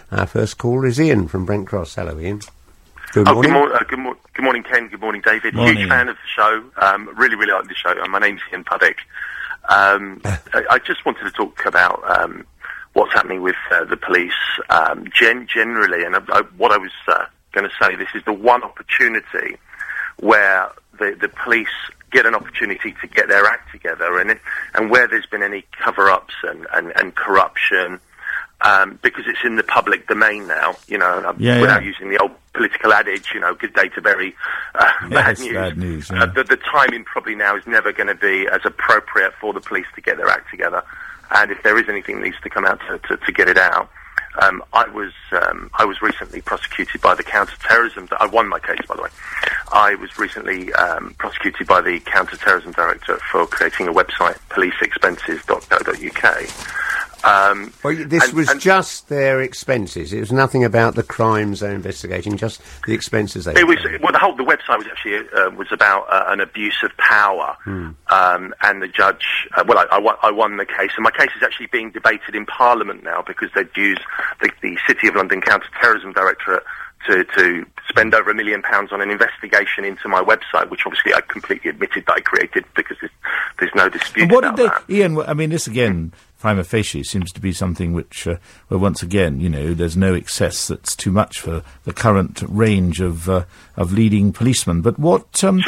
Our first caller is Ian from Brent Cross. Hello, Ian. Good morning. Good morning, Ken. Good morning, David. Morning. Huge fan of the show. Really like the show. My name's Ian Puddick. I just wanted to talk about what's happening with the police generally. And what I was going to say, this is the one opportunity where the police get an opportunity to get their act together, and where there's been any cover-ups and corruption, because it's in the public domain now, without using the old political adage, good data bury bad news. Bad news, the timing probably now is never going to be as appropriate for the police to get their act together, and if there is anything that needs to come out to get it out. I was recently prosecuted by the counter-terrorism. I won my case, by the way. I was recently prosecuted by the counter-terrorism directorate for creating a website, policeexpenses.co.uk. This was just their expenses. It was nothing about the crimes they're investigating, just the expenses they. The website was actually was about an abuse of power, and the judge. I won the case, and my case is actually being debated in Parliament now because they'd used the City of London Counter-Terrorism Directorate to spend over £1 million on an investigation into my website, which obviously I completely admitted that I created because there's no dispute about that. Ian, I mean, this again, prima facie, seems to be something which, where once again, there's no excess that's too much for the current range of leading policemen. But what did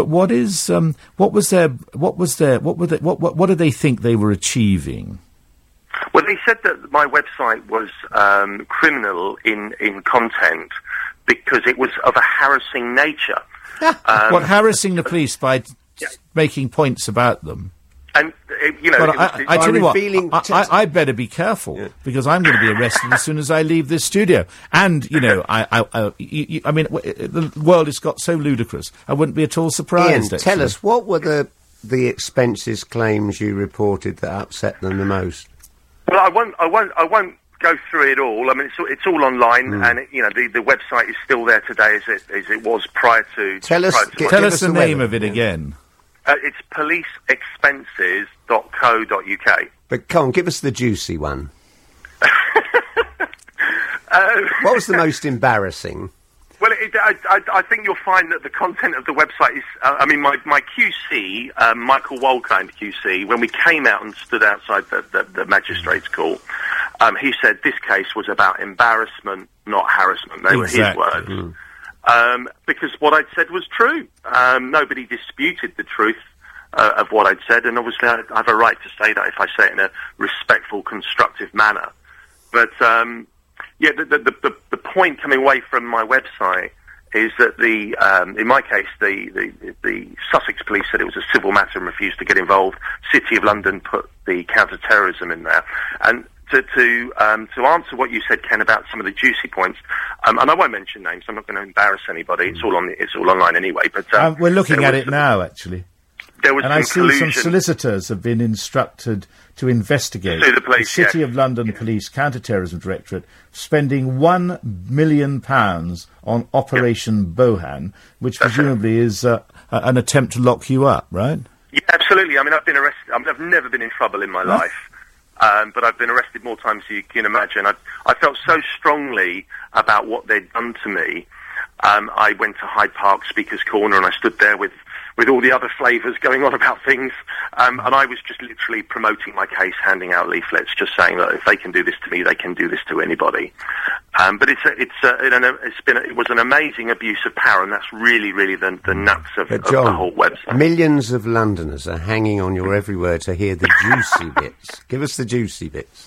they think they were achieving? Well, they said that my website was criminal in content because it was of a harassing nature. Harassing the police by making points about them? And, I tell you what, I better be careful because I'm going to be arrested as soon as I leave this studio. And, I mean, the world has got so ludicrous, I wouldn't be at all surprised. Ian, tell us, what were the expenses claims you reported that upset them the most? Well, I won't go through it all. I mean, it's all online, and the website is still there today as it was prior to. Tell us the name of it again. It's policeexpenses.co.uk. But come on, give us the juicy one. What was the most embarrassing? Well, I think you'll find that the content of the website is... my QC, Michael Wolkind QC, when we came out and stood outside the magistrate's call, he said this case was about embarrassment, not harassment. They were his words. Because what I'd said was true. Nobody disputed the truth of what I'd said, and obviously I have a right to say that if I say it in a respectful, constructive manner. But... the point coming away from my website is that in my case, the Sussex police said it was a civil matter and refused to get involved. City of London put the counter-terrorism in there. And to answer what you said, Ken, about some of the juicy points, and I won't mention names, I'm not going to embarrass anybody. It's all online anyway. But we're looking at it now, actually. And I see some solicitors have been instructed to investigate the City of London Police Counter-Terrorism Directorate spending £1 million on Operation Bohan, which presumably is an attempt to lock you up, right? Yeah, absolutely. I mean, I've been arrested. I've never been in trouble in my life, but I've been arrested more times than you can imagine. I felt so strongly about what they'd done to me. I went to Hyde Park Speaker's Corner and I stood there with all the other flavours going on about things, and I was just literally promoting my case, handing out leaflets, just saying that if they can do this to me, they can do this to anybody. But it was an amazing abuse of power, and that's really the nuts of the whole website. Millions of Londoners are hanging on your every word to hear the juicy bits. Give us the juicy bits.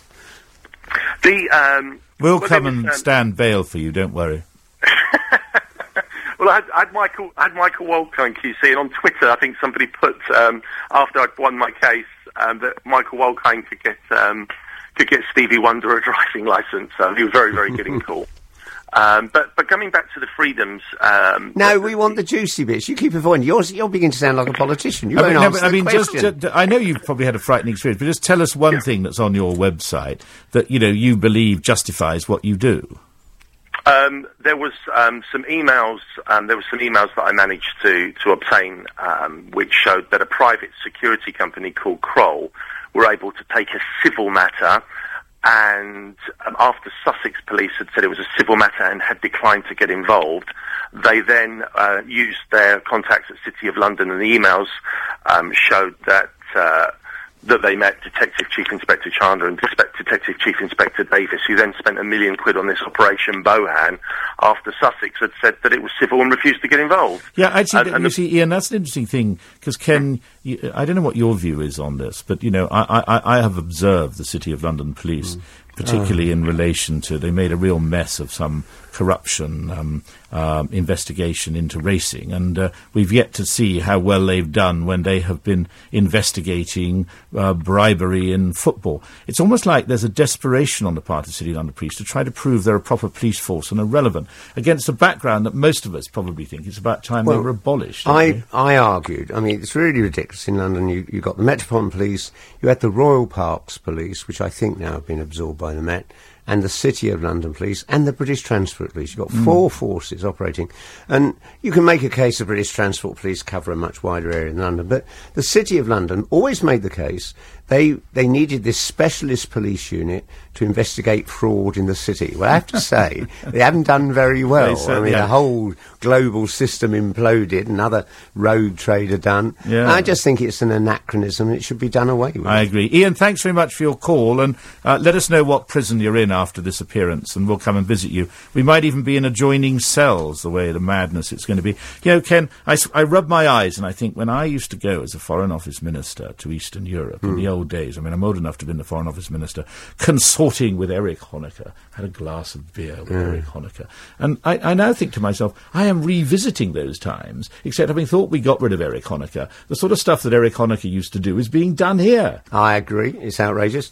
We'll come and stand bail for you. Don't worry. Well, I had Michael Wolkind QC, and on Twitter, I think somebody put after I'd won my case that Michael Wolkind could get Stevie Wonder a driving licence. He was very good and cool. But coming back to the freedoms, no, we want the juicy bits. You keep avoiding. You're beginning to sound like a politician. You won't answer the question. I know you've probably had a frightening experience, but just tell us one thing that's on your website that you believe justifies what you do. There was some emails. There were some emails that I managed to obtain, which showed that a private security company called Kroll were able to take a civil matter and after Sussex Police had said it was a civil matter and had declined to get involved, they then used their contacts at City of London, and the emails showed that they met Detective Chief Inspector Chandler and Detective Chief Inspector Davis, who then spent £1 million on this Operation Bohan after Sussex had said that it was civil and refused to get involved. Yeah, actually, you see, Ian, that's an interesting thing, because Ken, I don't know what your view is on this, but, you know, I have observed the City of London Police, particularly in relation to, they made a real mess of some corruption investigation into racing, and we've yet to see how well they've done when they have been investigating bribery in football. It's almost like there's a desperation on the part of City of London Police to try to prove they're a proper police force and are relevant, against a background that most of us probably think it's about time they were abolished. I argued, I mean, it's really ridiculous. In London, you got the Metropolitan Police, you had the Royal Parks Police, which I think now have been absorbed by the Met, and the City of London Police, and the British Transport Police. You've got 4 forces operating. And you can make a case the British Transport Police cover a much wider area than London, but the City of London always made the case they needed this specialist police unit to investigate fraud in the city. Well, I have to say, they haven't done very well. I mean, the whole global system imploded, another rogue trader done. Yeah. I just think it's an anachronism and it should be done away with. I agree. Ian, thanks very much for your call, and let us know what prison you're in after this appearance, and we'll come and visit you. We might even be in adjoining cells, the way the madness it's going to be. You know, Ken, I rub my eyes and I think when I used to go as a Foreign Office Minister to Eastern Europe in the old days, I mean, I'm old enough to have been the Foreign Office Minister, consorting with Erich Honecker, had a glass of beer with Erich Honecker. And I now think to myself, I am revisiting those times, except having thought we got rid of Erich Honecker, the sort of stuff that Erich Honecker used to do is being done here. I agree. It's outrageous.